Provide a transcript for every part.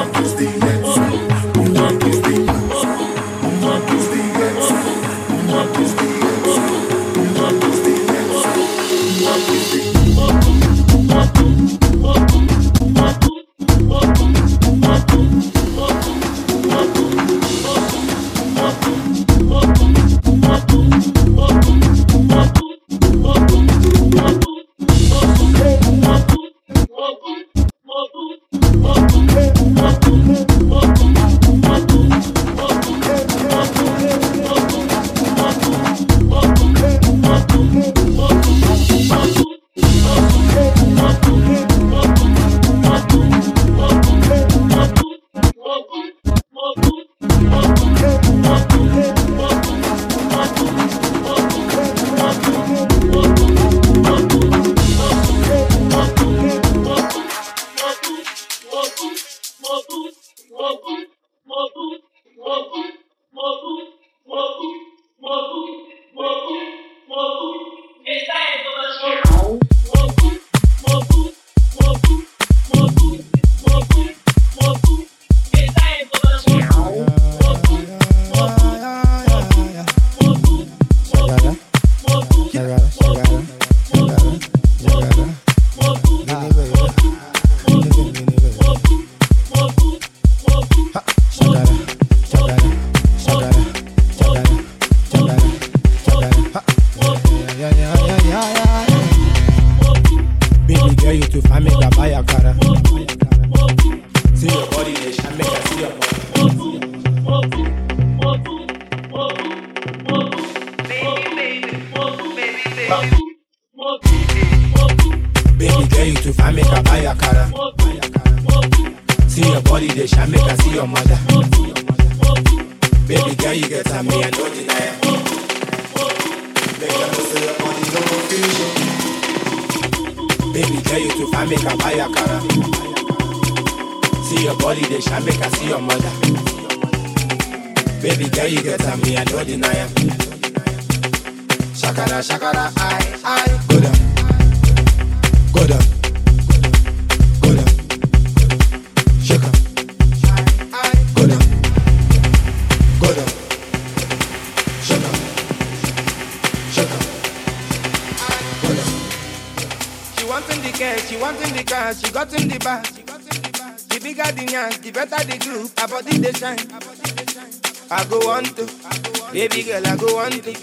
Baby girl, I go on to.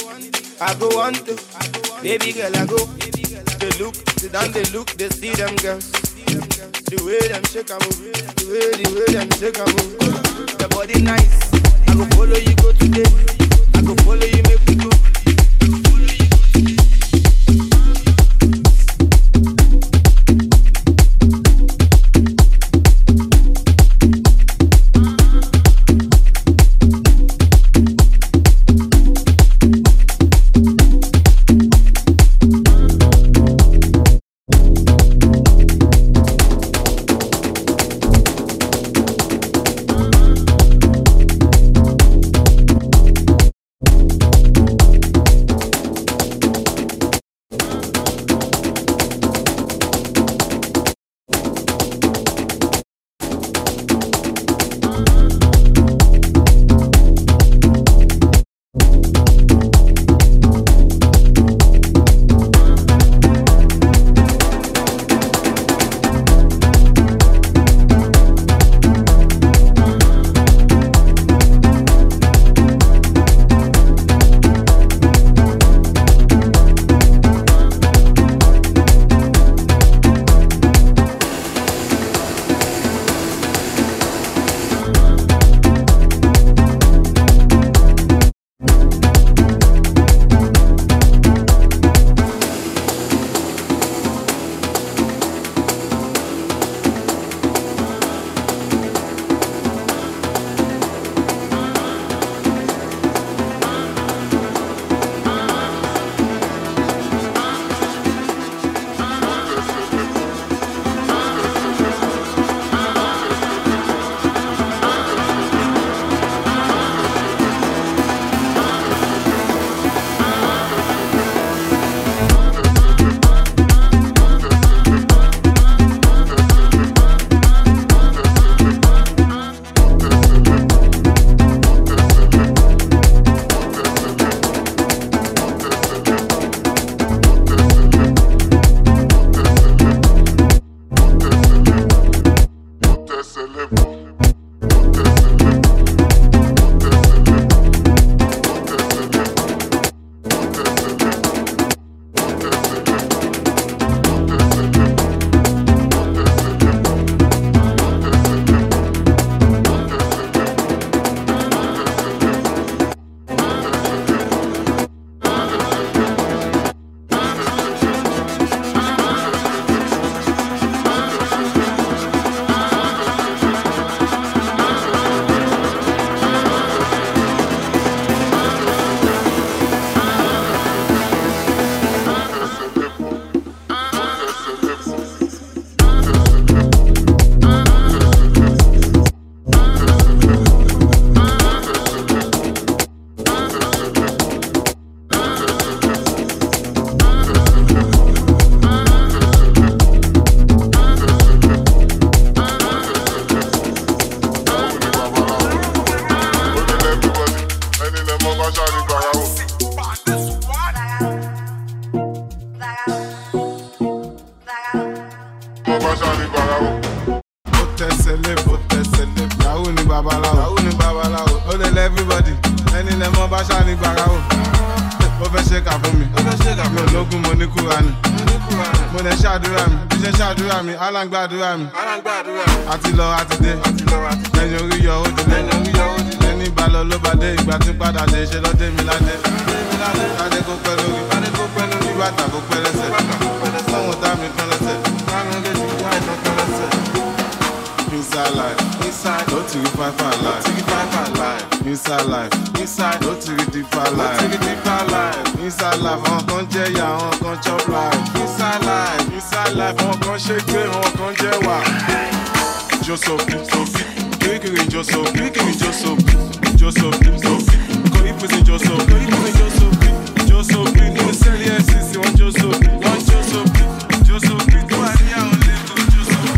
I go on to. Baby girl, I go. They look, they down, they look, they see them girls. The way them shake and move, the way them shake and move. The body nice. I go follow you go today. I go follow you make we go. lẹ́bọ̀. Yahoo ni babaláwo. Ó lè lẹ́ everybody. Ẹni lẹ mọ́ bá ṣá ní gbàráwò. Ó fẹ́ ṣe kà fún mi. Mi ò lógún mo ní Kúránì. Mo lè ṣàdúrà mi. Bí ṣe ṣàdúrà mi, aláǹgbàdúrà mi. Àti lọ àti dé. Lẹ́yìn orí yọ ó dilé. Lẹ́ni balọ̀ ló bá dé. Ìgbà tí padà dé ṣe lọ́dé mi ládé. Ládé kó pẹ́ lórí. Bí bàtà kó pẹ́ lẹ́sẹ̀. Sọ́wọ́n tá mi tán lẹ́sẹ̀. Inside life, no to the five life. Inside life, no to the deeper life. Inside life, on kan jẹ ya, on kan chop life. Inside life, on kan shake pay, on kan jẹ wa. Josopi, kirikiri Josopi, Josopi. Kò ìpèsè Josopi, Josopi. Ní sẹ́lẹ̀ ẹ̀sìsì, wọ́n Josopi, tó wà ní àwọn lẹ́kọ̀ọ́ Josopi.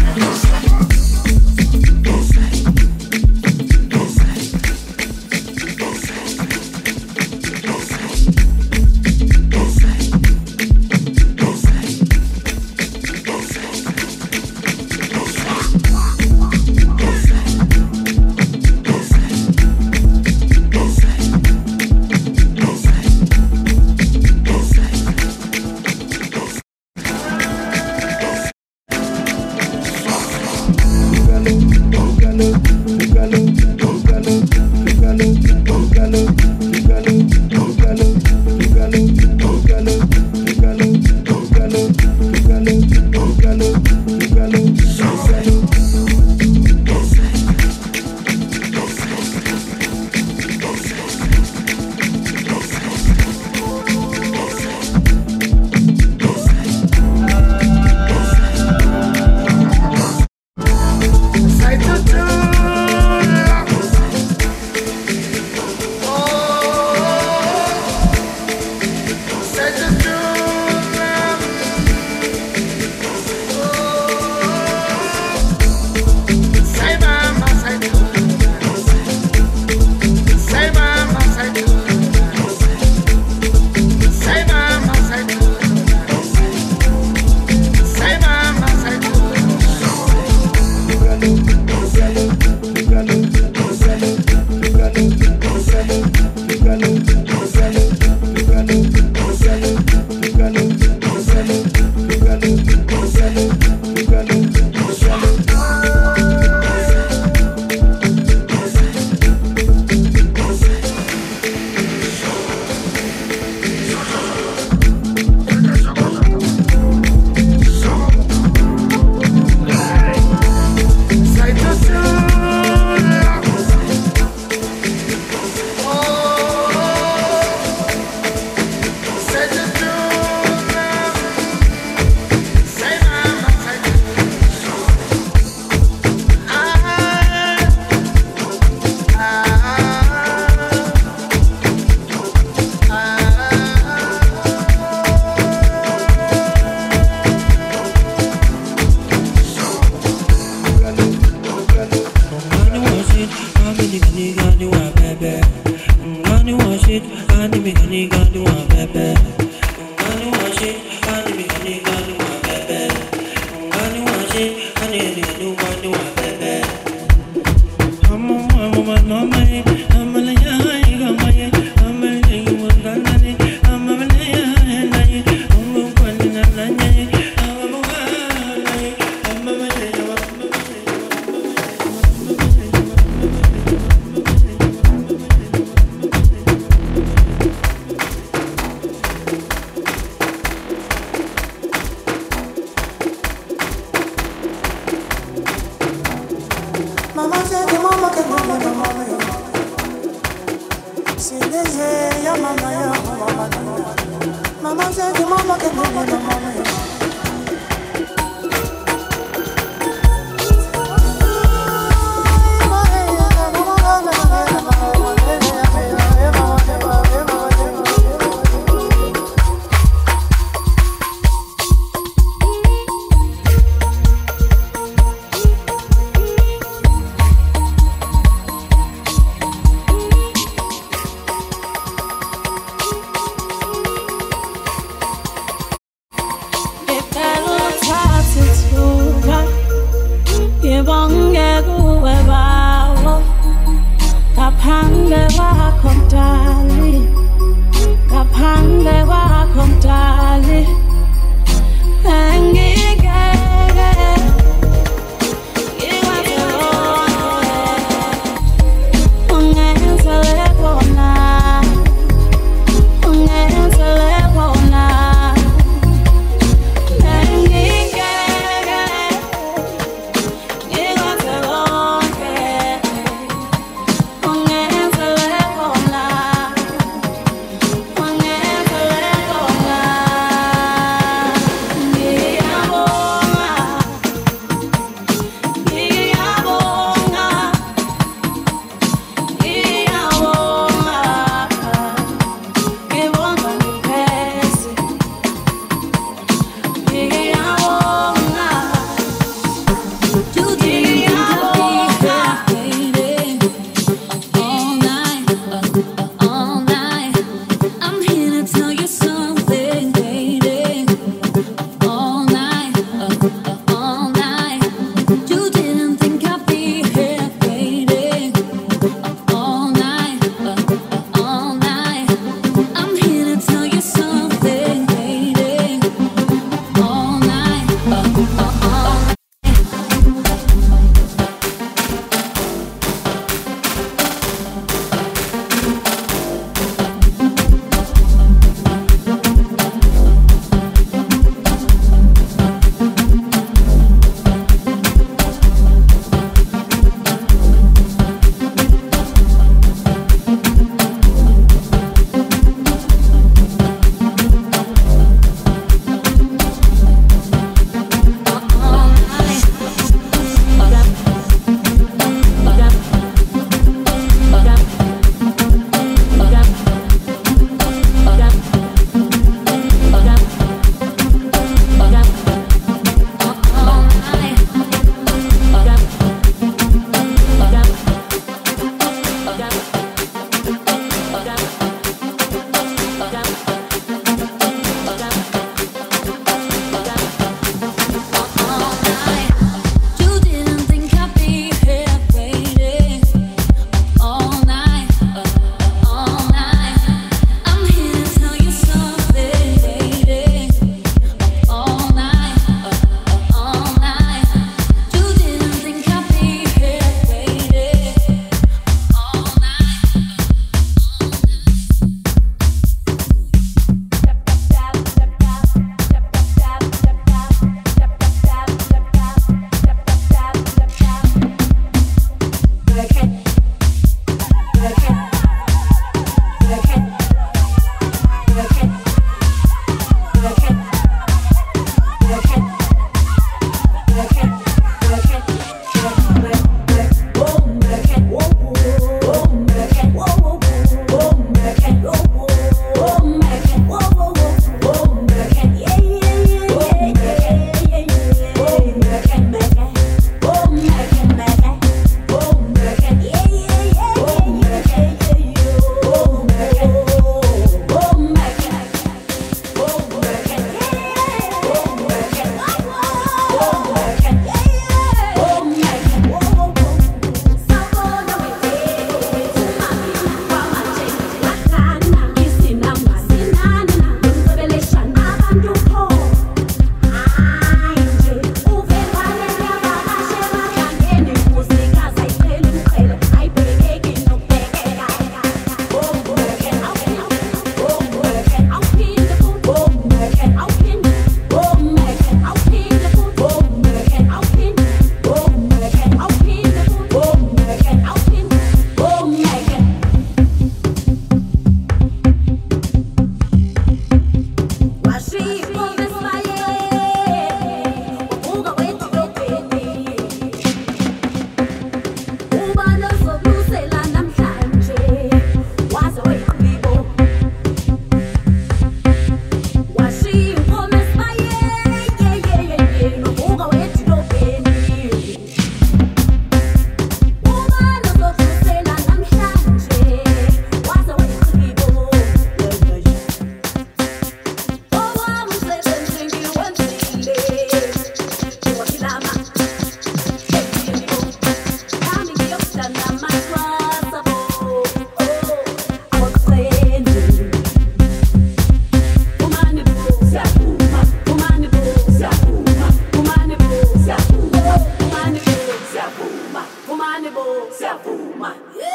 se afuma.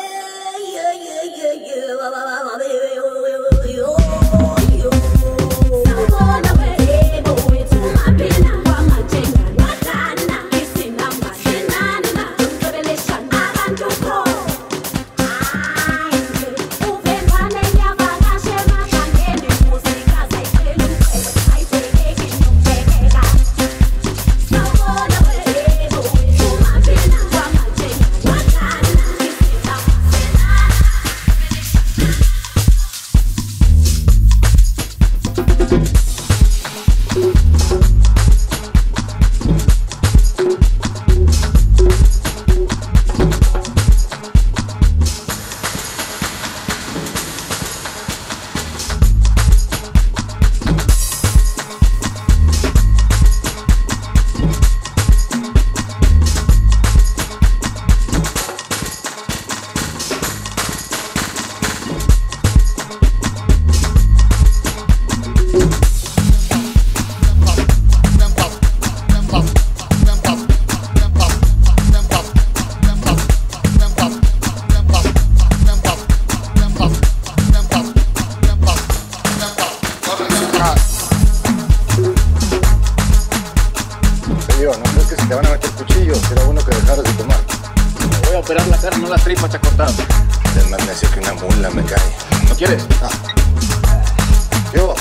Operar la cara, no las tripas, chacortado. Es más necio que una mula, me cae. ¿No quieres? Ah. Yo.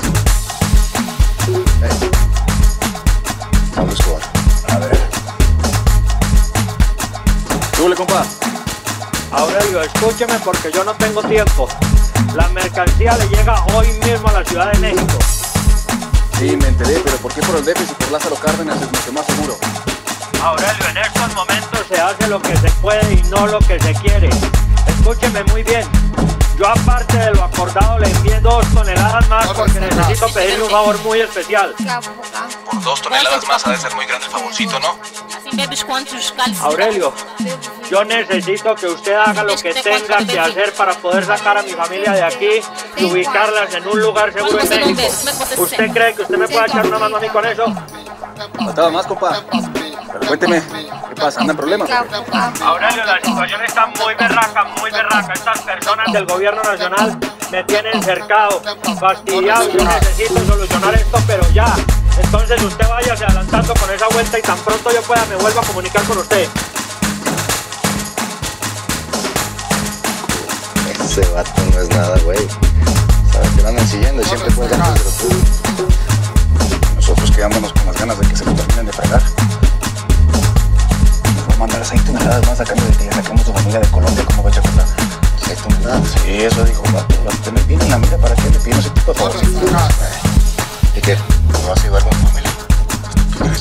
Hey. Vamos a jugar. A ver. Súbele, compa. Aurelio, escúcheme porque yo no tengo tiempo. La mercancía le llega hoy mismo a la Ciudad de México. Sí, me enteré, pero ¿por qué por el déficit y por Lázaro Cárdenas es mucho más seguro? Aurelio, en estos momentos se hace lo que se puede y no lo que se quiere. Escúcheme muy bien. Yo aparte de lo acordado le envié 2 toneladas más porque necesito pedirle un favor muy especial. Por 2 toneladas más ha de ser muy grande el favorcito, ¿no? Aurelio, yo necesito que usted haga lo que tenga que hacer para poder sacar a mi familia de aquí y ubicarlas en un lugar seguro en México. ¿Usted cree que usted me puede echar una mano a mí con eso? Faltaba más, compa. Pero cuénteme, ¿qué pasa? ¿Andan problemas? Aurelio, la situación está muy berraca, muy berraca. Estas personas del gobierno nacional me tienen cercado, fastidiado. Yo necesito solucionar esto, pero ya. Entonces usted váyase adelantando con esa vuelta y tan pronto yo pueda me vuelvo a comunicar con usted. Ese vato no es nada, güey. Sabes que lo andan siguiendo y siempre puede ganar de lo tuyo. Nosotros quedándonos con las ganas de que se lo terminen de fregar. Nos va a mandar 6 toneladas más a cambio de que ya saquemos su familia de Colombia. ¿Cómo va a chacotar? 6 toneladas. Sí, eso dijo, vato. Te me viene en la mira para que le pido ese tipo de favores. ¿Y qué? ¿No vas a ayudar con tu familia? ¿Qué crees?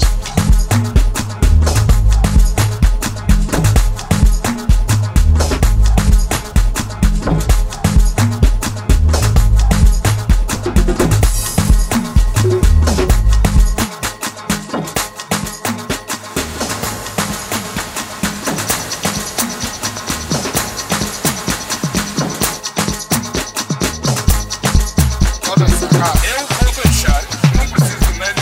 Eu vou fechar, não preciso nem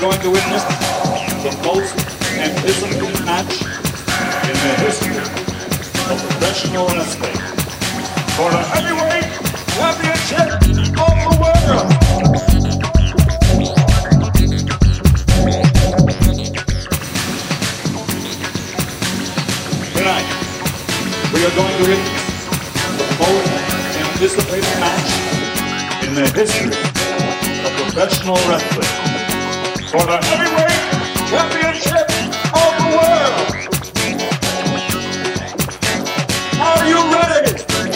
going to witness the most anticipated match in the history of professional wrestling for the heavyweight championship of the world. Tonight, we are going to witness the most anticipated match in the history of professional wrestling for the heavyweight championship of the world. Are you ready?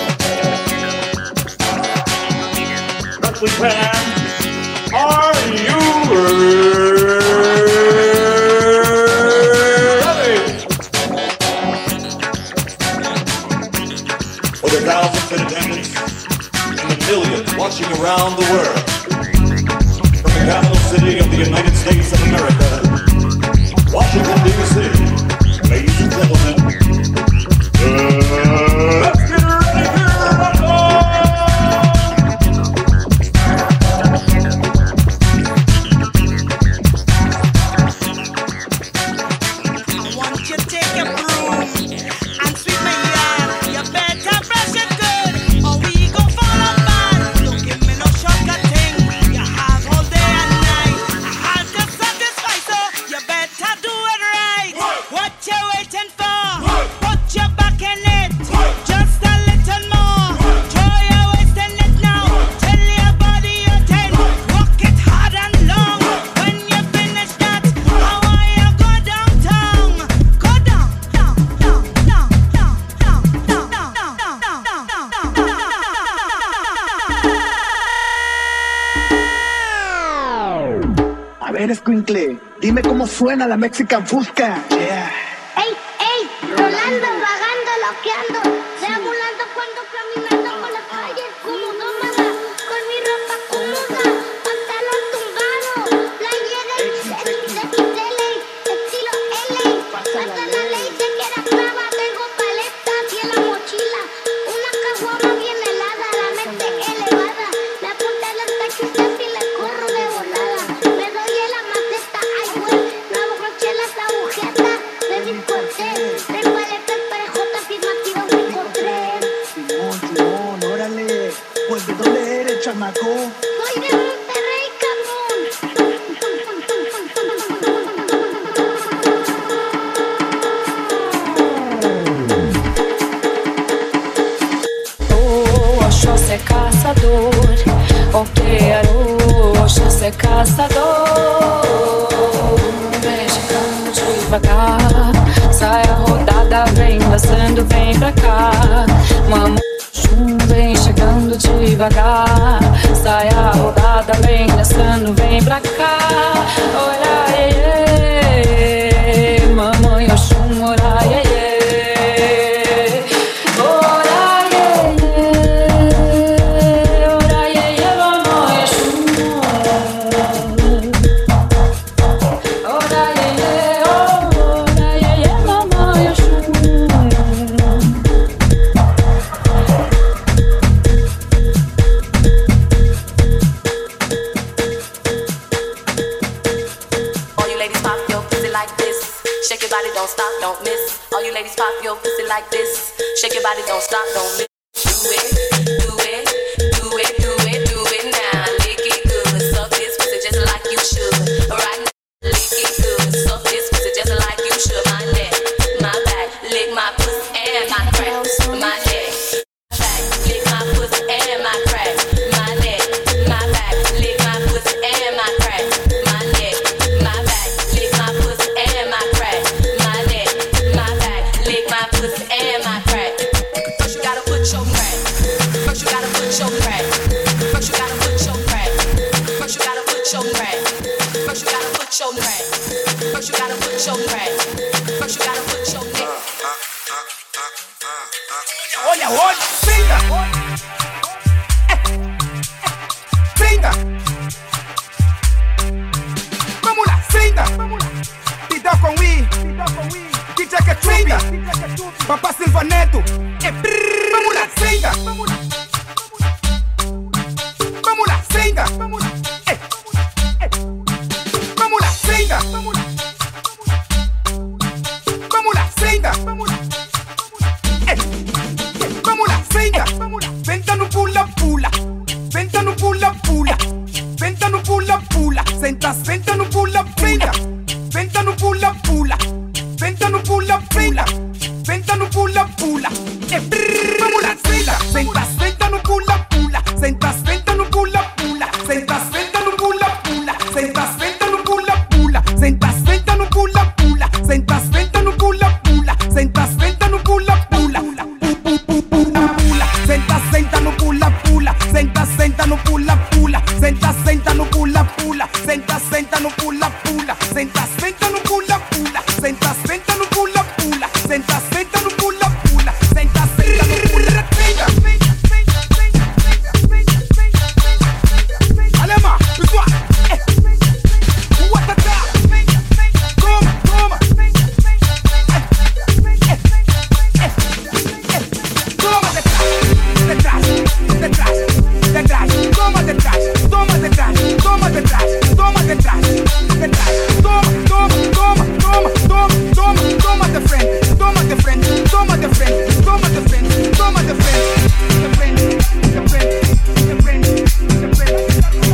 Wrestling fans, are you ready? For the thousands in attendance and the millions watching around the world, from the capital city of the United States of America, Washington, D.C., ladies and gentlemen, let's get ready to rumble! I want you to take a broom and sweep my yard. You better brush it good, or we go fall apart. Don't give me no shortcut thing. You have all day and night. I have to satisfy, so you better do it right. What you waiting for? Put your back in it. Just a little more. Throw your waist in it now. Tell your body you're 10. Walk it hard and long. When you finish that, how are you go downtown? Go down, down, down, down, down, down, down, down, down, down, down, down, A ver, escuincle, dime cómo suena la Mexican Fusca. Yeah. ¡Ey, ey! Rolando, vagando, loqueando, deambulando cuando caminando por las calles como nómada, con mi ropa cómoda, pantalón tumbado, playera XXL, estilo L, pasa la ley, se queda clava, tengo paletas y en la mochila, una caguama bien helada, la mente elevada, me apunté en el taxi y le corro de volada, me doy en la maceta, ay güey, no abroché las agujetas, de discoteca, de paletas para J afirmativa me encontré. Simón, órale. Pues, ¿de dónde eres, chamaco? Soy de Monterrey, cabrón. Oxóssi é caçador, qualquer Oxóssi é caçador. Vem chegando devagar, sai a rodada, vem dançando, vem pra cá. Mamãe vem chegando devagar, sai a rodada, vem dançando, vem pra cá. Olha, iê, mamãe Oxum, ora, iê. Don't stop, don't miss. All you ladies pop your pussy like this. Shake your body, don't stop, don't miss. Do it, do it, do it, do it, do it now. Lick it good, suck this pussy just like you should. Right now, lick it good, suck this pussy just like you should. My neck, my back, lick my pussy and my crack. My neck, back, lick my pussy and my crack. My neck, my back, lick my pussy and my crack. My neck, my back, lick my pussy and my crack. My neck, my back, lick my pussy and my crack. First you gotta put your crack. First you gotta put your crack. First you gotta put your crack. First you gotta put your crack. First you gotta put your crack. First you gotta put your crack. First you gotta put your neck. Oye, oye, brinda. Brinda. Vamos lá, brinda. Pida com Wii. DJ que brinda. Papá Silvaneto. Vamos lá, brinda. Vamos lá, brinda. Vamos lá, senta no pula, senta. Senta no pula, pula. Senta no pula, pula. Senta no pula, pula. Vamos la senta no pula, pula. Senta no pula, pula. Senta no pula, pula. Senta no pula, pula. Senta no pula, pula. Senta no pula, pula. Senta no pula, pula. Senta no pula, pula. Senta no pula, pula. Senta no pula, pula. Senta no pula, pula. Senta no pula, pula. Senta no pula, pula. Senta no pula, pula. Senta no pula, Alema, toi. What the Toma. Toma detrás. Toma detrás. Toma detrás. Toma detrás. Toma detrás. Toma de frente. Toma de frente. Toma de frente. Toma de frente. Toma de frente. De frente. De frente. De frente. De frente.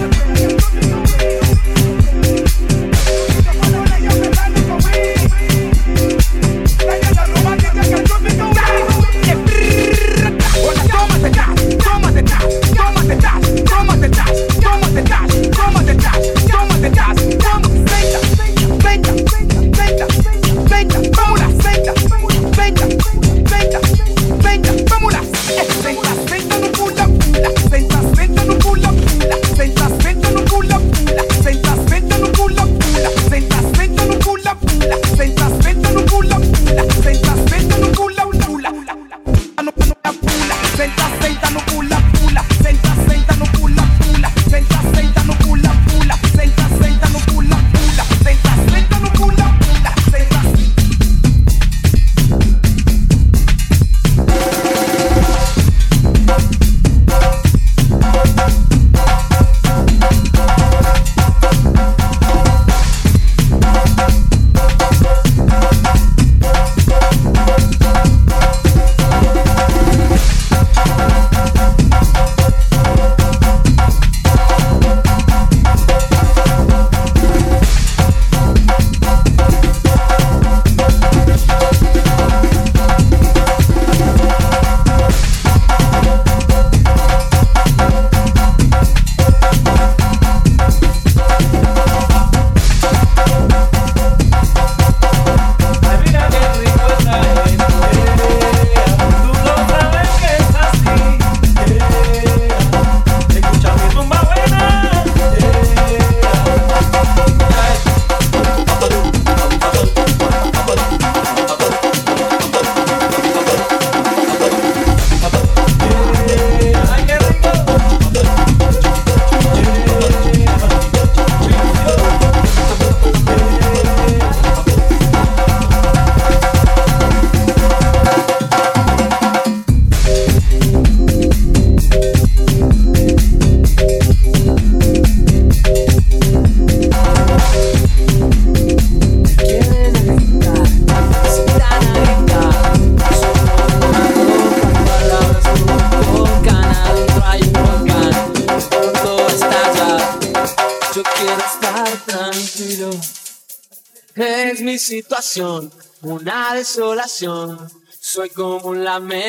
Es mi situación, una desolación. Soy como un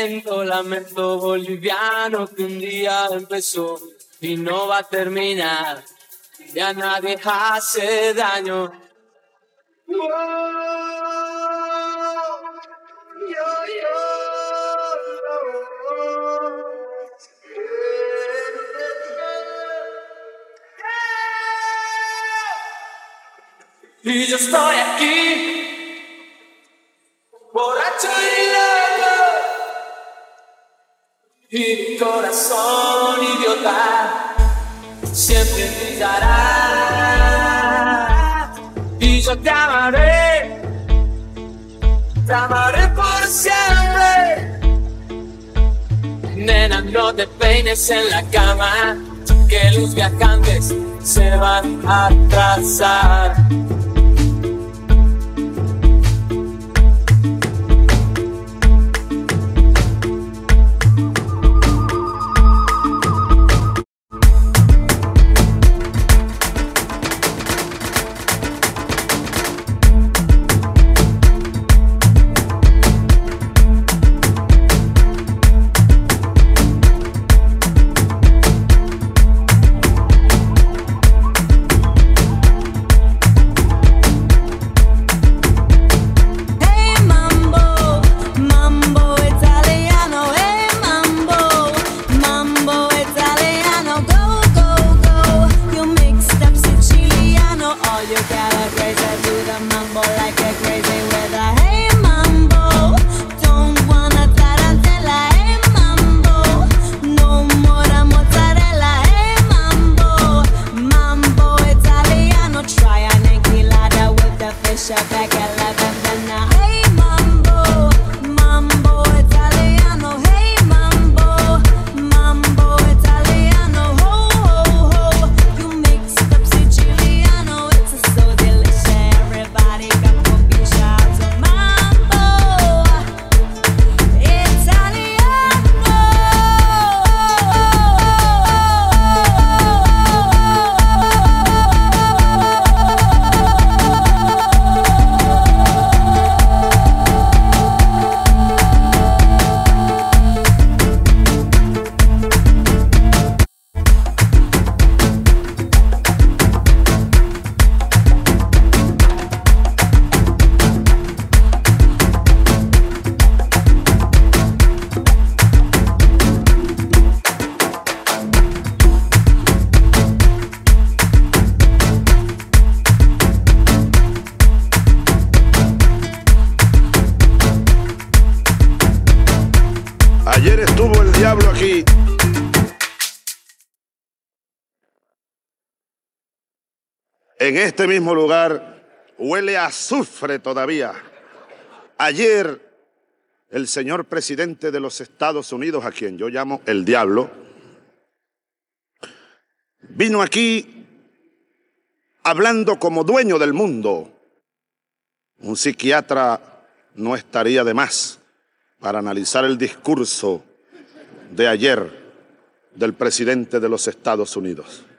lamento boliviano que un día empezó y no va a terminar. Ya nadie hace daño. Y yo estoy aquí, borracho y loco, y mi corazón idiota siempre brillará. Y yo te amaré por siempre. Nena, no te peines en la cama, que los viajantes se van a atrasar. diablo aquí. En este mismo lugar huele a azufre todavía. Ayer, el señor presidente de los Estados Unidos, a quien yo llamo el diablo, vino aquí hablando como dueño del mundo. Un psiquiatra no estaría de más para analizar el discurso de ayer del presidente de los Estados Unidos.